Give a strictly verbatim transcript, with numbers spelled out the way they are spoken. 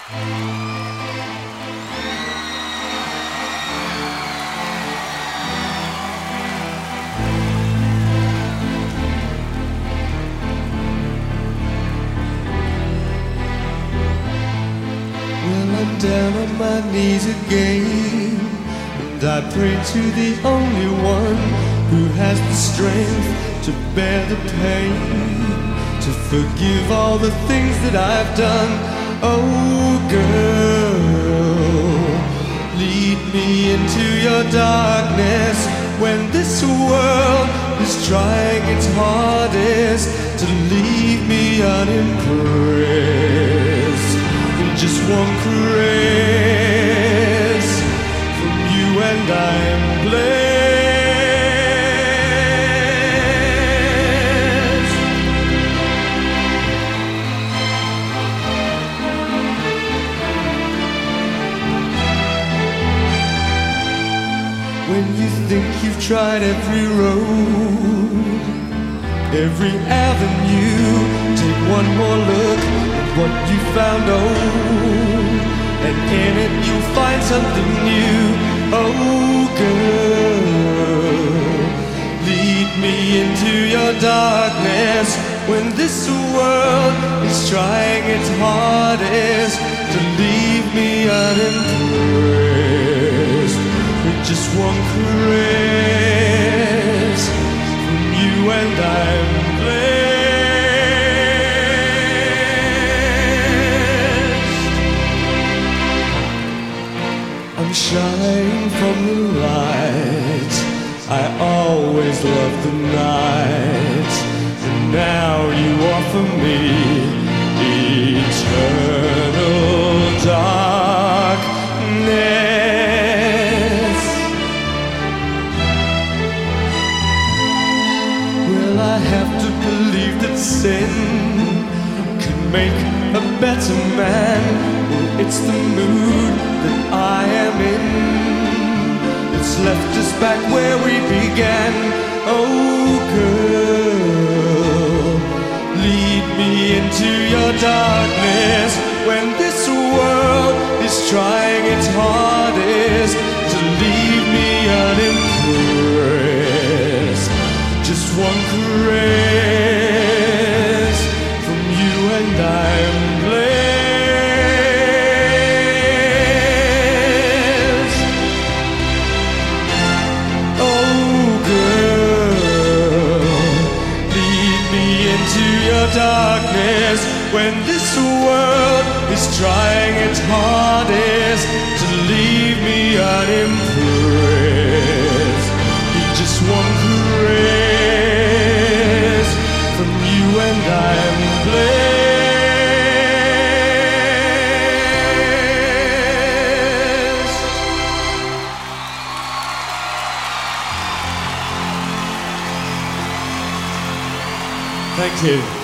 I'm down on my knees again, and I pray to the only one who has the strength to bear the pain, to forgive all the things that I've done. Oh girl, lead me into your darkness when this world is trying its hardest to leave me unimpressed. Just one caress from you and I'm blessed. When you think you've tried every road, every avenue, take one more look what you found, oh, and in it you'll find something new. Oh girl, lead me into your darkness when this world is trying its hardest to leave me unimpressed. With just one caress from you and I'm blessed. Shine from the light, I always loved the night, and now you offer me eternal darkness. Well, I have to believe that sin can make a better man. Well, it's the mood that I am in, it's left us back where we began. Oh girl, lead me into your darkness when this world is trying its hardest to leave me unimpressed. Just one caress from you and I'm blessed. Darkness when this world is trying its hardest to leave me unimpressed. Just one caress from you and I'm blessed. Thank you.